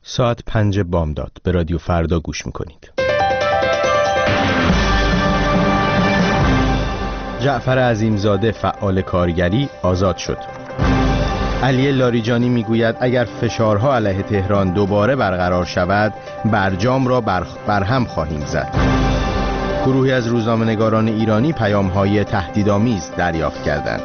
ساعت 5 بامداد به رادیو فردا گوش میکنید. جعفر عظیمزاده فعال کارگری آزاد شد. علی لاریجانی میگوید اگر فشارها علیه تهران دوباره برقرار شود برجام را برهم خواهیم زد. گروهی از روزنامه‌نگاران ایرانی پیام‌های تهدیدآمیز دریافت کردند.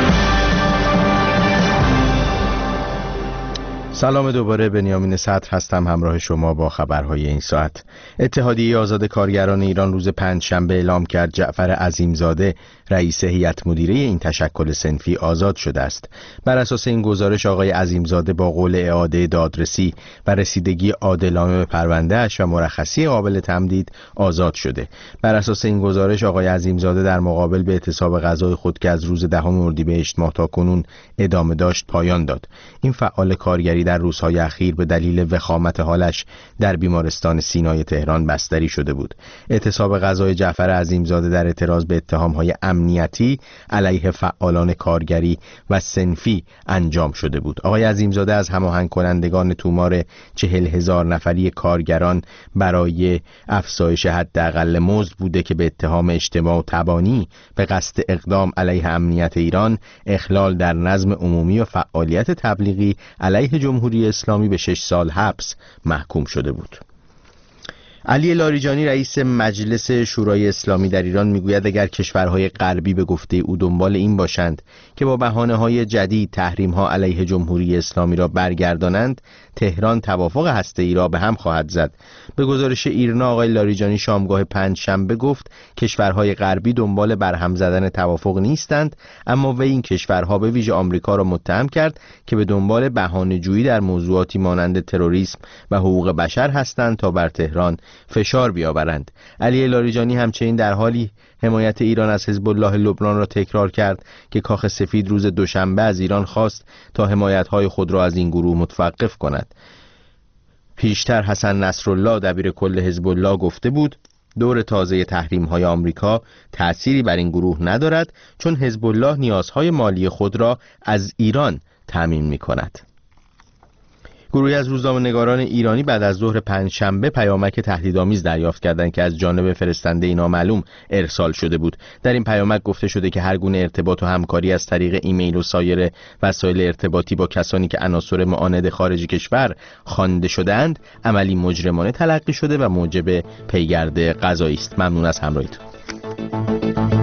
سلام دوباره، بنیامین صدر هستم همراه شما با خبرهای این ساعت. اتحادیه آزاد کارگران ایران روز پنجشنبه اعلام کرد جعفر عظیمزاده رئیس هیئت مدیره این تشکل صنفی آزاد شده است. بر اساس این گزارش آقای عظیمزاده با قول اعاده دادرسی و رسیدگی عادلانه به پرونده‌اش و مرخصی قابل تمدید آزاد شده. بر اساس این گزارش آقای عظیمزاده در مقابل به اعتصاب قضای خود که از روز 10 اردیبهشت ماه تا کنون ادامه داشت پایان داد. این فعال کارگری در روزهای اخیر به دلیل وخامت حالش در بیمارستان سینای تهران بستری شده بود. اعتصاب قضای جعفر عظیمزاده در اعتراض به اتهام‌های امنیتی علیه فعالان کارگری و صنفی انجام شده بود. آقای عظیمزاده از هماهنگ کنندگان تومار 40,000 نفری کارگران برای افزایش حداقل مزد بوده که به اتهام اجتماع و تبانی به قصد اقدام علیه امنیت ایران، اخلال در نظم عمومی و فعالیت تبلیغی علیه جمهوری اسلامی به 6 سال حبس محکوم شده بود. علی لاریجانی رئیس مجلس شورای اسلامی در ایران میگوید اگر کشورهای غربی به گفته او دنبال این باشند که با بهانه‌های جدید تحریم‌ها علیه جمهوری اسلامی را برگردانند، تهران توافق هسته‌ای را به هم خواهد زد. به گزارش ایرنا آقای لاریجانی شامگاه پنجشنبه گفت کشورهای غربی دنبال برهم زدن توافق نیستند، اما وی این کشورها به ویژه آمریکا را متهم کرد که به دنبال بهانه‌جویی در موضوعاتی مانند تروریسم و حقوق بشر هستند تا بر تهران فشار بیاورند. علی لاریجانی همچنین در حالی حمایت ایران از حزب الله لبنان را تکرار کرد که کاخ سفید روز دوشنبه از ایران خواست تا حمایت‌های خود را از این گروه متوقف کند. پیشتر حسن نصرالله دبیر کل حزب الله گفته بود دور تازه تحریم‌های آمریکا تأثیری بر این گروه ندارد چون حزب الله نیازهای مالی خود را از ایران تامین می‌کند. گروهی از روزنامه‌نگاران ایرانی بعد از ظهر پنجشنبه پیامک تهدیدآمیز دریافت کردند که از جانب فرستنده نامعلوم ارسال شده بود. در این پیامک گفته شده که هر گونه ارتباط و همکاری از طریق ایمیل و سایر وسایل ارتباطی با کسانی که عناصر معاند خارج کشور خوانده شده‌اند عملی مجرمانه تلقی شده و موجب پیگرد قضایی است. ممنون از همراهیتون.